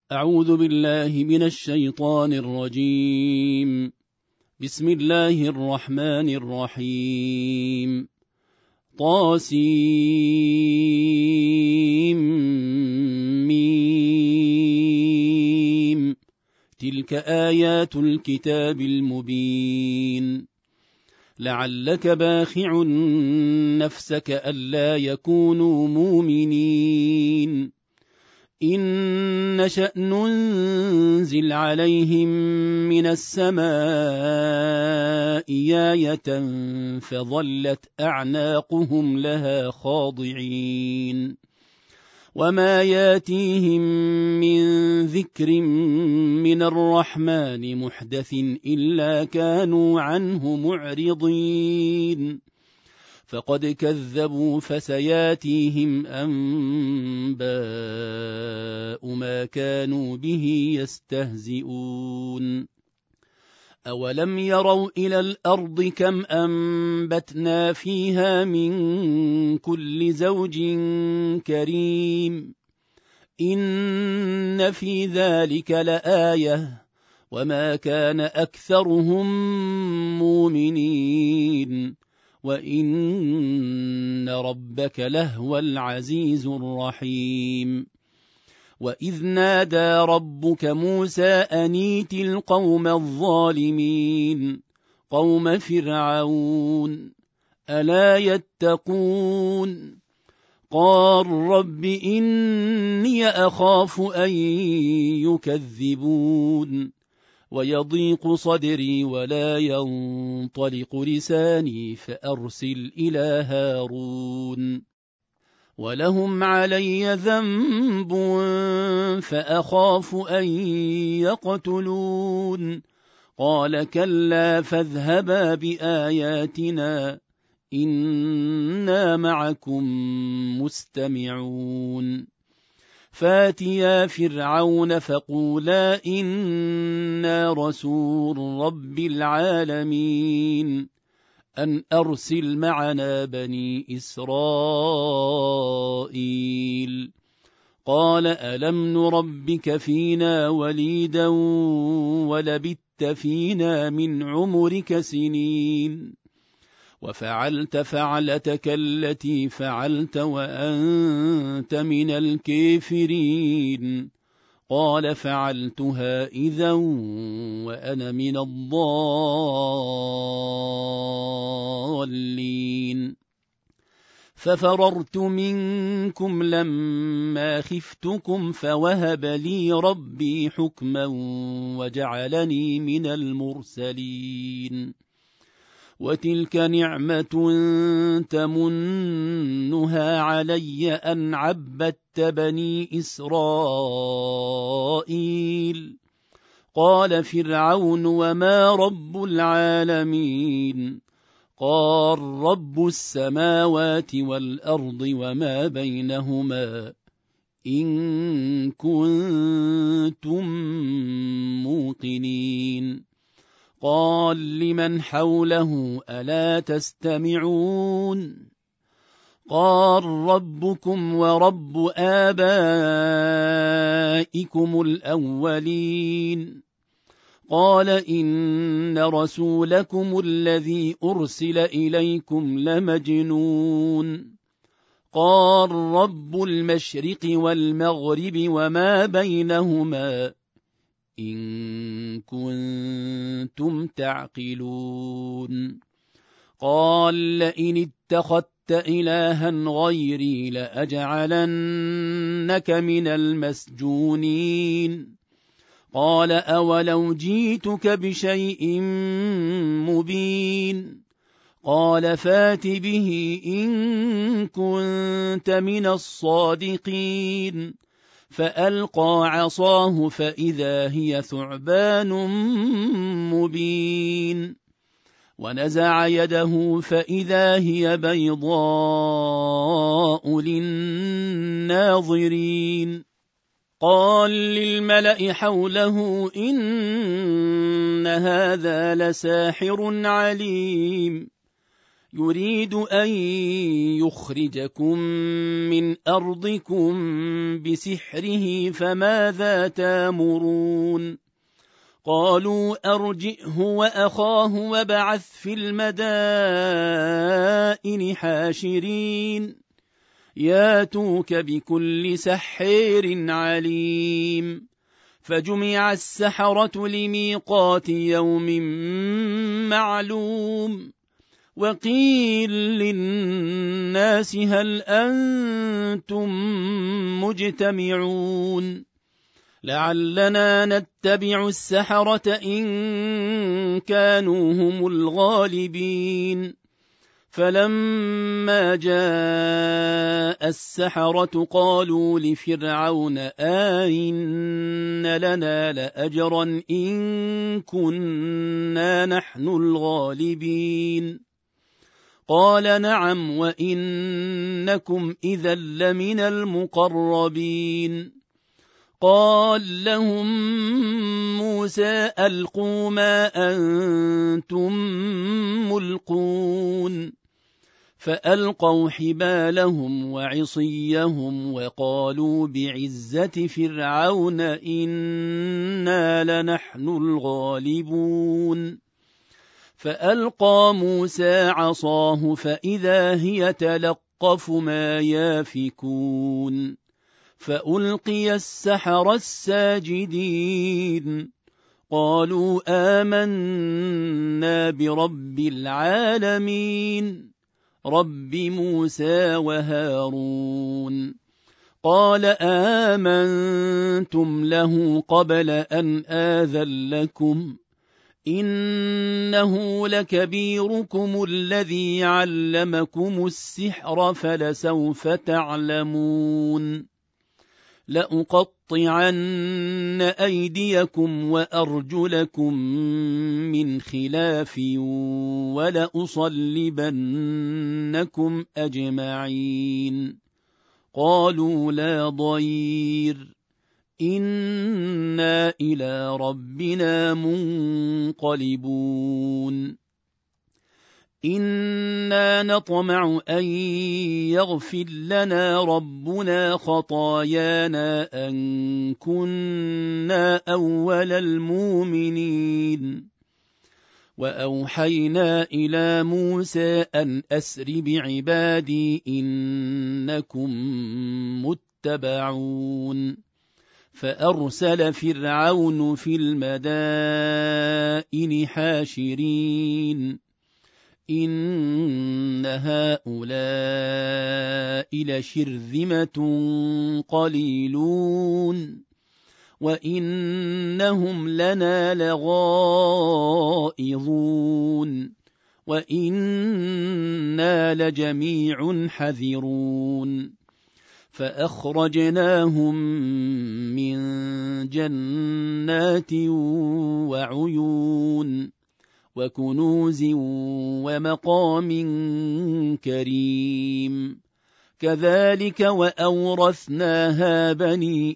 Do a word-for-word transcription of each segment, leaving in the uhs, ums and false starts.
أعوذ بالله من الشيطان الرجيم. بسم الله الرحمن الرحيم. طاسيم. تلك آيات الكتاب المبين. لعلك باخع نفسك ألا يكونوا مؤمنين إن نشأ ننزل عليهم من السماء آية فظلت أعناقهم لها خاضعين وما ياتيهم من ذكر من الرحمن محدث إلا كانوا عنه معرضين فقد كذبوا فسياتيهم أنباء ما كانوا به يستهزئون. أولم يروا إلى الأرض كم أنبتنا فيها من كل زوج كريم إن في ذلك لآية وما كان أكثرهم مؤمنين وإن ربك لهو العزيز الرحيم. وإذ نادى ربك موسى أن ائت القوم الظالمين قوم فرعون ألا يتقون قال رب إني أخاف أن يكذبون ويضيق صدري ولا ينطلق لساني فأرسل إلى هارون ولهم علي ذنب فأخاف أن يقتلون قال كلا فاذهبا بآياتنا إنا معكم مستمعون. فاتيا فرعون فقولا إنا رسول رب العالمين أن أرسل معنا بني إسرائيل قال ألم نربك فينا وليدا ولبثت فينا من عمرك سنين وفعلت فعلتك التي فعلت وأنت من الكافرين قال فعلتها إذا وأنا من الضالين ففررت منكم لما خفتكم فوهب لي ربي حكما وجعلني من المرسلين. وتلك نعمة تمنها علي أن عبدت بني إسرائيل قال فرعون وما رب العالمين قال رب السماوات والأرض وما بينهما إن كنتم موقنين. قال لمن حوله ألا تستمعون قال ربكم ورب آبائكم الأولين قال إن رسولكم الذي أرسل إليكم لمجنون قال رب المشرق والمغرب وما بينهما إن كنتم تعقلون. قال لئن اتخذت إلها غيري لأجعلنك من المسجونين قال أولو جئتك بشيء مبين قال فات به إن كنت من الصادقين فألقى عصاه فإذا هي ثعبان مبين ونزع يده فإذا هي بيضاء للناظرين. قال للملأ حوله إن هذا لساحر عليم يريد أن يخرجكم من أرضكم بسحره فماذا تامرون قالوا أرجئه وأخاه وابعث في المدائن حاشرين ياتوك بكل سحير عليم فجمع السحرة لميقات يوم معلوم وقيل للناس هل أنتم مجتمعون لعلنا نتبع السحرة إن كانوا هم الغالبين فلما جاء السحرة قالوا لفرعون آئن لنا لأجرا إن كنا نحن الغالبين قال نعم وإنكم إذا لمن المقربين قال لهم موسى ألقوا ما أنتم ملقون فألقوا حبالهم وعصيهم وقالوا بعزة فرعون إنا لنحن الغالبون فألقى موسى عصاه فإذا هي تلقف ما يافكون فألقي السحرة الساجدين قالوا آمنا برب العالمين رب موسى وهارون قال آمنتم له قبل أن آذن لكم إنه لكبيركم الذي علمكم السحر فلسوف تعلمون لأقطعن أيديكم وأرجلكم من خلاف ولأصلبنكم أجمعين قالوا لا ضير إنا إلى ربنا منقلبون إنا نطمع أن يغفر لنا ربنا خطايانا أن كنا أول المؤمنين وأوحينا إلى موسى أن أسر بعبادي إنكم متبعون فأرسل فرعون في المدائن حاشرين إن هؤلاء لشرذمة قليلون وإنهم لنا لغائظون وإنا لجميع حذرون فأخرجناهم من جنات وعيون وكنوز ومقام كريم كذلك وأورثناها بني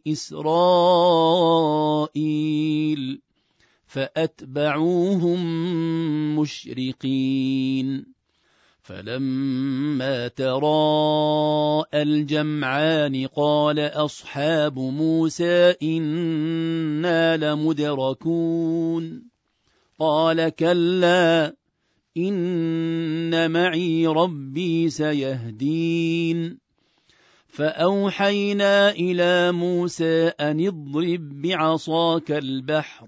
إسرائيل فأتبعوهم مشرقين فلما تراءى الجمعان قال أصحاب موسى إنا لمدركون قال كلا إن معي ربي سيهدين فأوحينا إلى موسى أن اضرب بعصاك البحر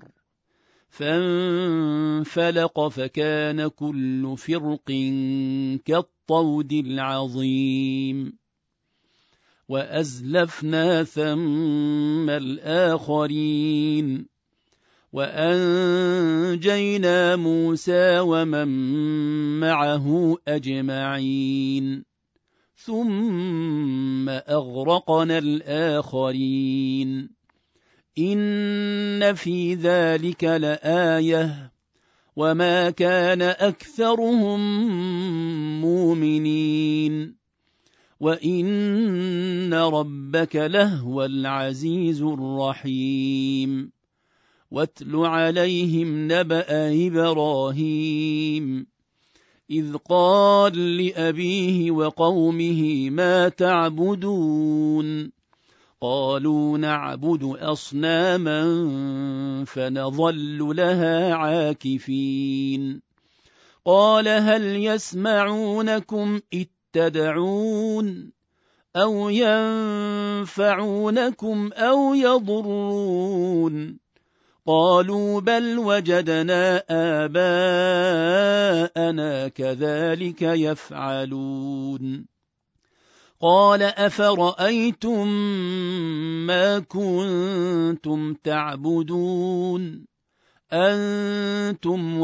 فانفلق فكان كل فرق كالطود العظيم وأزلفنا ثم الآخرين وأنجينا موسى ومن معه أجمعين ثم أغرقنا الآخرين إن في ذلك لآية وما كان أكثرهم مؤمنين وإن ربك لهو العزيز الرحيم واتل عليهم نبأ إبراهيم إذ قال لأبيه وقومه ما تعبدون قالوا نعبد أصناما فنظل لها عاكفين قال هل يسمعونكم إذ تدعون أو ينفعونكم أو يضرون قالوا بل وجدنا آباءنا كذلك يفعلون قال أفرأيتم ما كنتم تعبدون أنتم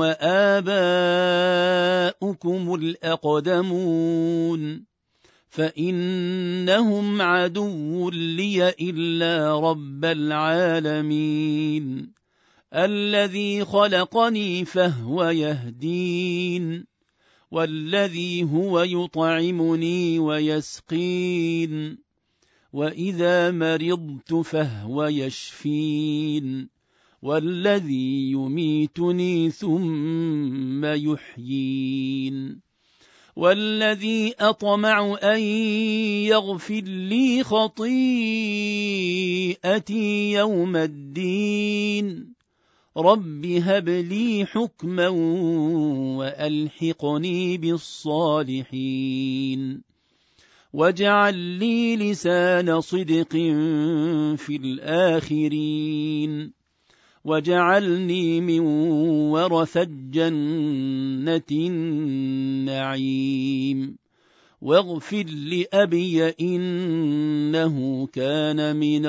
وآباؤكم الأقدمون فإنهم عدو لي إلا رب العالمين الذي خلقني فهو يهدين والذي هو يطعمني ويسقين وإذا مرضت فهو يشفين والذي يميتني ثم يحيين والذي أطمع أن يغفر لي خطيئتي يوم الدين رب هب لي حكما وألحقني بالصالحين واجعل لي لسان صدق في الآخرين واجعلني من ورثة جنة النعيم واغفر لأبي إنه كان من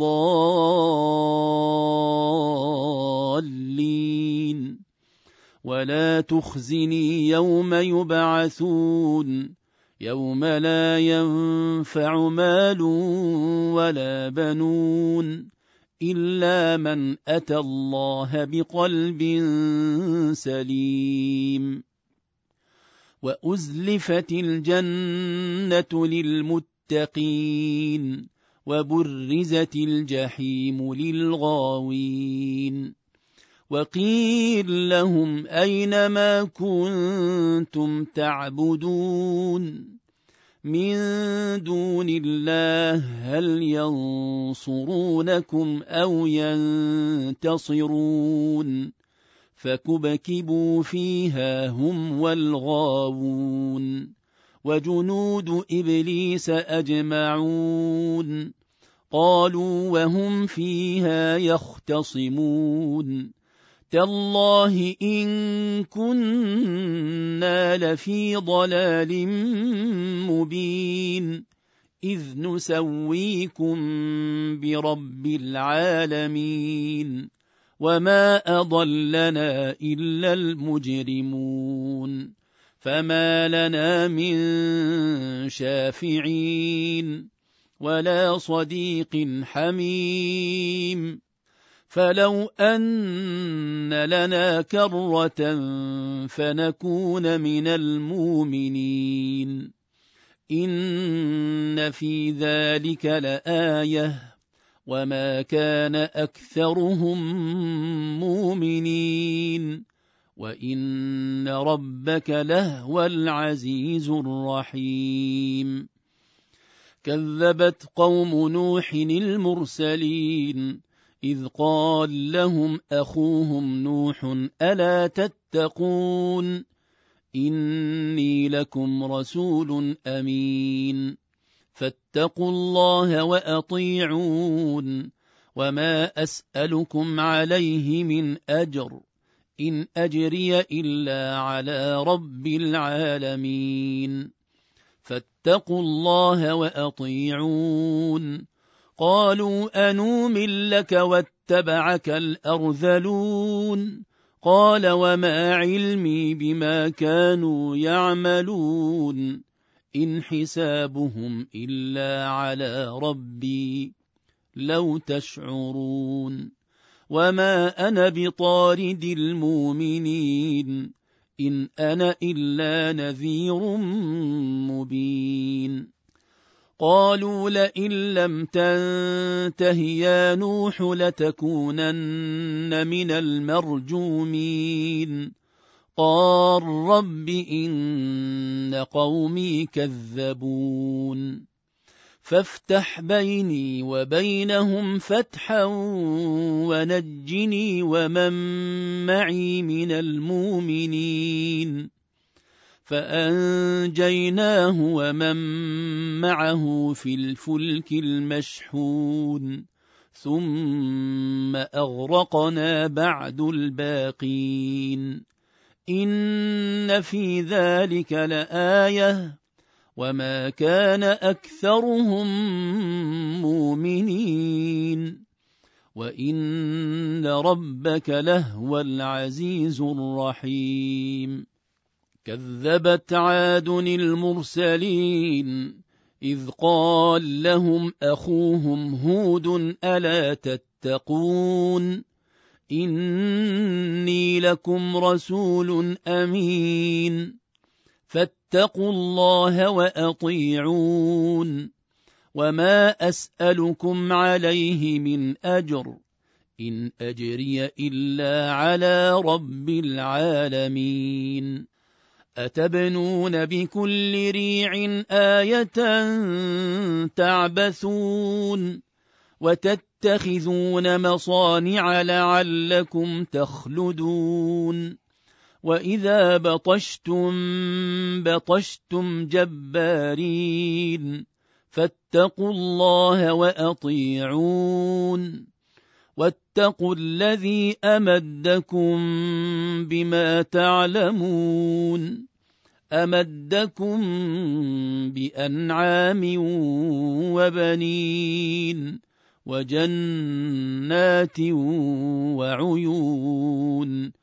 الضالين ولا تخزني يوم يبعثون يوم لا ينفع مال ولا بنون إلا من أتى الله بقلب سليم وأزلفت الجنة للمتقين وبرزت الجحيم للغاوين وقيل لهم أين ما كنتم تعبدون من دون الله هل ينصرونكم أو ينتصرون فكبكبوا فيها هم والغاوون وجنود إبليس أجمعون قالوا وهم فيها يختصمون تالله إن كنا لفي ضلال مبين إذ نسويكم برب العالمين وما أضلنا إلا المجرمون فما لنا من شافعين ولا صديق حميم فلو أن لنا كرة فنكون من المؤمنين إن في ذلك لآية وما كان أكثرهم مؤمنين وإن ربك لهو العزيز الرحيم كذبت قوم نوح المرسلين إذ قال لهم أخوهم نوح ألا تتقون إني لكم رسول أمين فاتقوا الله وأطيعون وما أسألكم عليه من أجر إن أجري إلا على رب العالمين فاتقوا الله وأطيعون قالوا أنؤمن لك واتبعك الأرذلون قال وما علمي بما كانوا يعملون إن حسابهم إلا على ربي لو تشعرون وما أنا بطارد المؤمنين إن أنا إلا نذير مبين قالوا لئن لم تنته يا نوح لتكونن من المرجومين قال رب إن قومي كذبون فافتح بيني وبينهم فتحا ونجني ومن معي من المؤمنين فأنجيناه ومن معه في الفلك المشحون ثم أغرقنا بعد الباقين إن في ذلك لآية وما كان أكثرهم مؤمنين وإن ربك لهو العزيز الرحيم كذبت عاد المرسلين إذ قال لهم أخوهم هود ألا تتقون إني لكم رسول أمين فاتقوا الله وأطيعون وما أسألكم عليه من أجر إن أجري إلا على رب العالمين أتبنون بكل ريع آية تعبثون وتتخذون مصانع لعلكم تخلدون وإذا بطشتم بطشتم جبارين فاتقوا الله وأطيعون واتقوا الذي أمدكم بما تعلمون أمدكم بأنعام وبنين وجنات وعيون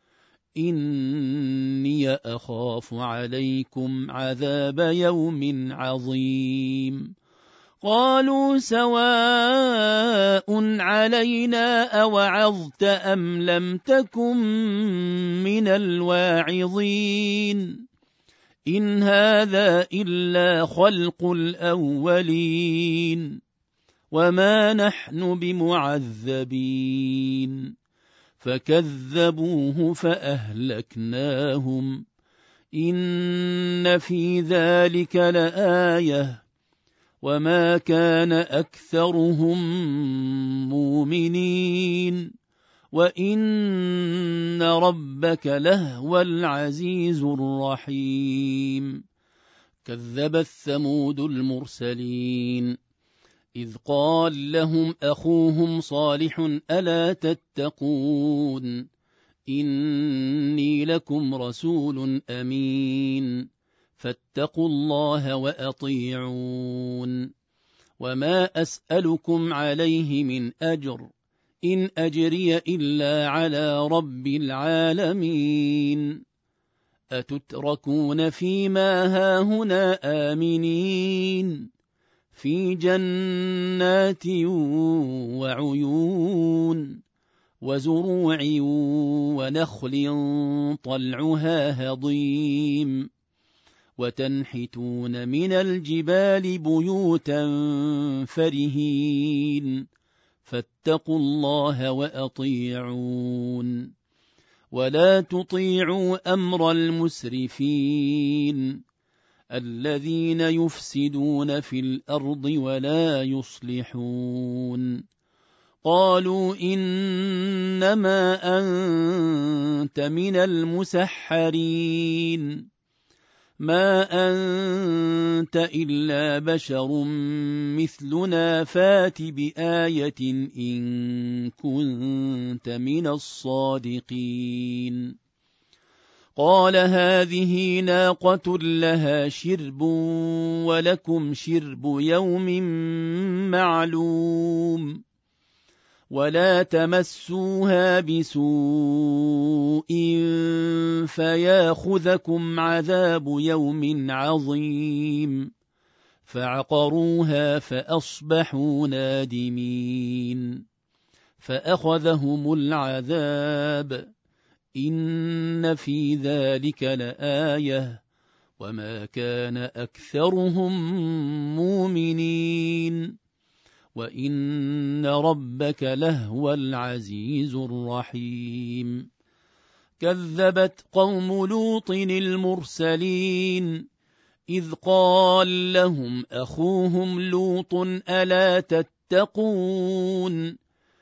إني أخاف عليكم عذاب يوم عظيم قالوا سواء علينا أوعظت أم لم تكن من الواعظين إن هذا إلا خلق الأولين وما نحن بمعذبين فكذبوه فأهلكناهم إن في ذلك لآية وما كان أكثرهم مؤمنين وإن ربك لهو العزيز الرحيم كذبت ثمود المرسلين إذ قال لهم أخوهم صالح ألا تتقون إني لكم رسول أمين فاتقوا الله وأطيعون وما أسألكم عليه من أجر إن أجري إلا على رب العالمين أتتركون فيما هاهنا آمنين في جنات وعيون وزروع ونخل طلعها هضيم وتنحتون من الجبال بيوتا فرهين فاتقوا الله وأطيعون ولا تطيعوا أمر المسرفين الذين يفسدون في الأرض ولا يصلحون قالوا إنما أنت من المسحرين ما أنت إلا بشر مثلنا فات بآية إن كنت من الصادقين قال هذه ناقة لها شرب ولكم شرب يوم معلوم ولا تمسوها بسوء فياخذكم عذاب يوم عظيم فعقروها فأصبحوا نادمين فأخذهم العذاب إن في ذلك لآية وما كان أكثرهم مؤمنين وإن ربك لهو العزيز الرحيم كذبت قوم لوط المرسلين إذ قال لهم أخوهم لوط ألا تتقون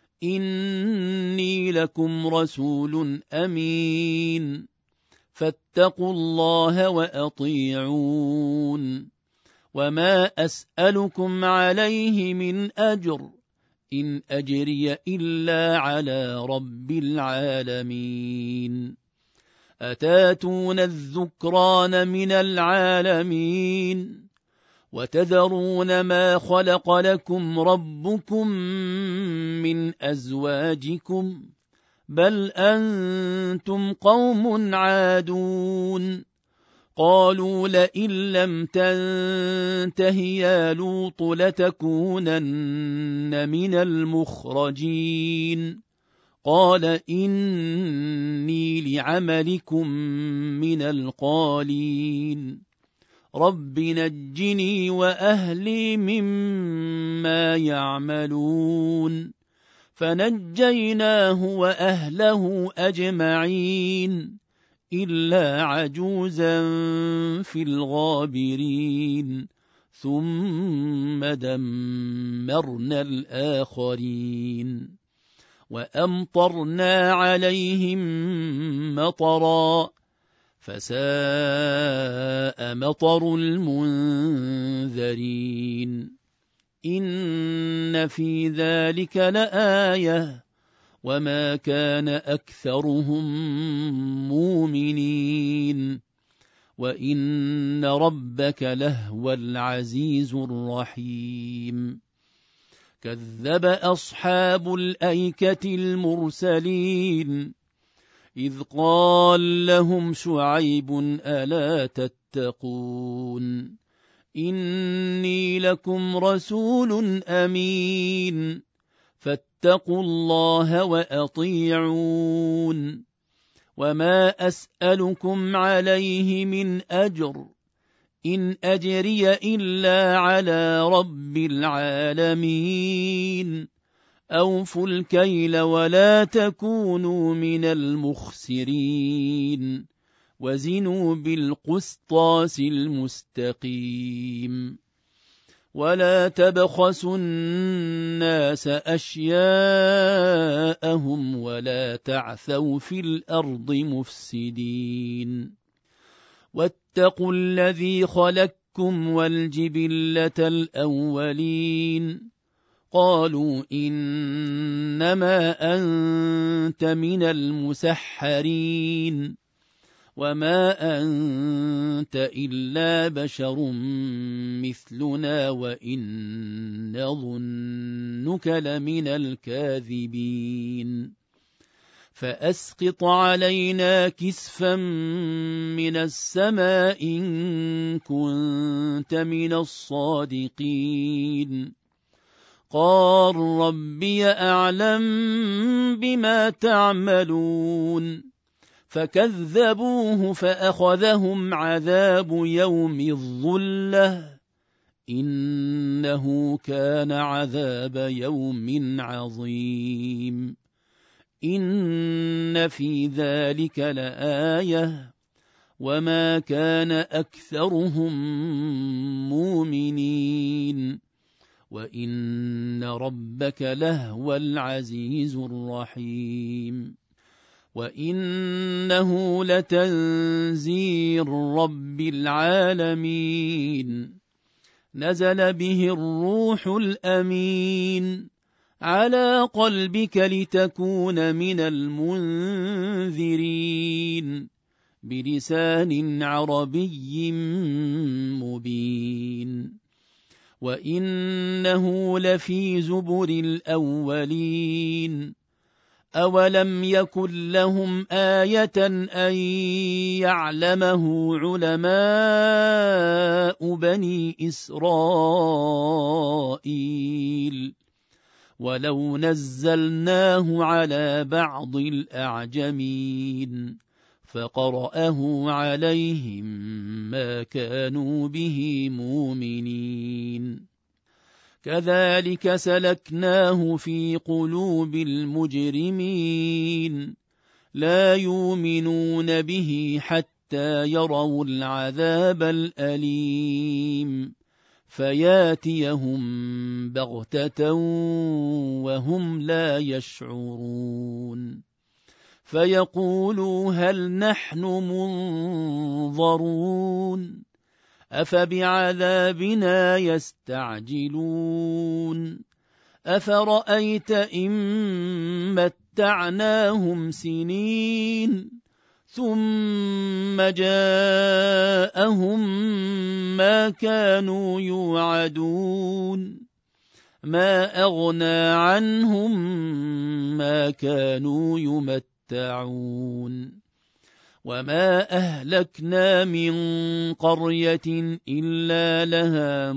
إني لكم رسول أمين فاتقوا الله وأطيعون وما أسألكم عليه من أجر إن أجري إلا على رب العالمين أتاتون الذكران من العالمين وتذرون ما خلق لكم ربكم من أزواجكم بل أنتم قوم عادون قالوا لئن لم تنته يا لوط لتكونن من المخرجين قال إني لعملكم من القالين رب نجني وأهلي مما يعملون فنجيناه وأهله أجمعين إلا عجوزا في الغابرين ثم دمرنا الآخرين وأمطرنا عليهم مطرا فساء مطر المنذرين إن في ذلك لآية وما كان أكثرهم مؤمنين وإن ربك لهو العزيز الرحيم كذب أصحاب الأيكة المرسلين إذ قال لهم شعيب ألا تتقون إني لكم رسول أمين فاتقوا الله وأطيعون وما أسألكم عليه من أجر إن أجري إلا على رب العالمين أوفوا الكيل ولا تكونوا من المخسرين وزنوا بالقسطاس المستقيم ولا تبخسوا الناس أشياءهم ولا تعثوا في الأرض مفسدين واتقوا الذي خلقكم والجبلة الأولين قالوا إنما أنت من المسحرين وما أنت إلا بشر مثلنا وإن نظنك لمن الكاذبين فأسقط علينا كسفا من السماء إن كنت من الصادقين قال ربي أعلم بما تعملون فكذبوه فأخذهم عذاب يوم الظلة إنه كان عذاب يوم عظيم إن في ذلك لآية وما كان أكثرهم مؤمنين وإن ربك لهو العزيز الرحيم وإنه لتنزيل رب العالمين نزل به الروح الأمين على قلبك لتكون من المنذرين بلسان عربي مبين وإنه لفي زبر الأولين أولم يكن لهم آية أن يعلمه علماء بني إسرائيل ولو نزلناه على بعض الأعجمين فقرأه عليهم ما كانوا به مؤمنين كذلك سلكناه في قلوب المجرمين لا يؤمنون به حتى يروا العذاب الأليم فياتيهم بغتة وهم لا يشعرون فيقولوا هل نحن منظرون أفبعذابنا يستعجلون أفرأيت إن متعناهم سنين ثم جاءهم ما كانوا يوعدون ما أغنى عنهم ما كانوا يمتعون وما أهلكنا من قرية إلا لها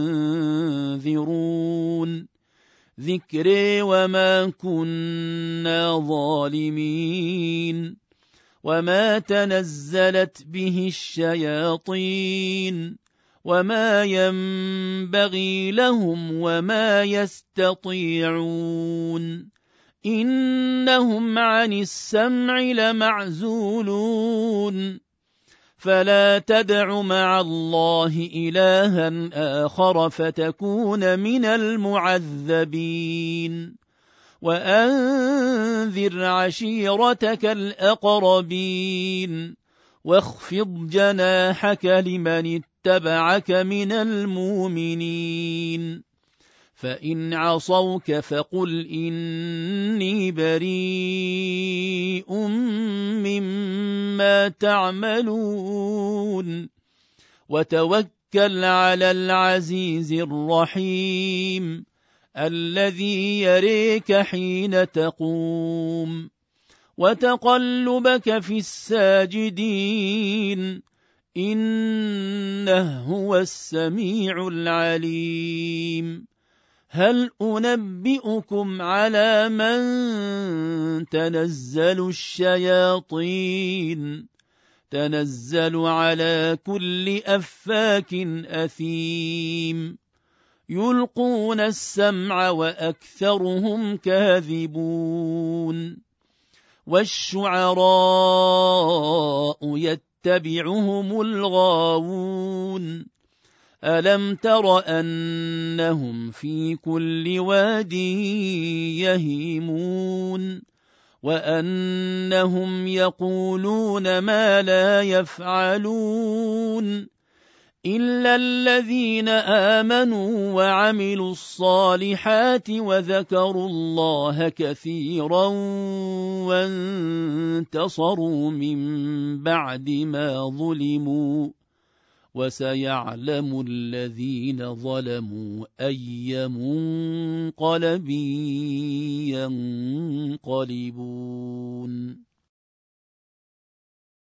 منذرون ذكري وما كنا ظالمين وما تنزلت به الشياطين وما ينبغي لهم وما يستطيعون إنهم عن السمع لمعزولون فلا تدع مع الله إلها آخر فتكون من المعذبين وأنذر عشيرتك الأقربين واخفض جناحك لمن اتبعك من المؤمنين فإن عصوك فقل إني بريء مما تعملون وتوكل على العزيز الرحيم الذي يريك حين تقوم وتقلبك في الساجدين إنه هو السميع العليم هل أنبئكم على من تنزل الشياطين تنزل على كل أفاك أثيم يلقون السمع وأكثرهم كاذبون والشعراء يتبعهم الغاوون ألم تر أنهم في كل واد يهيمون وأنهم يقولون ما لا يفعلون إلا الذين آمنوا وعملوا الصالحات وذكروا الله كثيرا وانتصروا من بعد ما ظلموا وسيعلم الذين ظلموا أي منقلب ينقلبون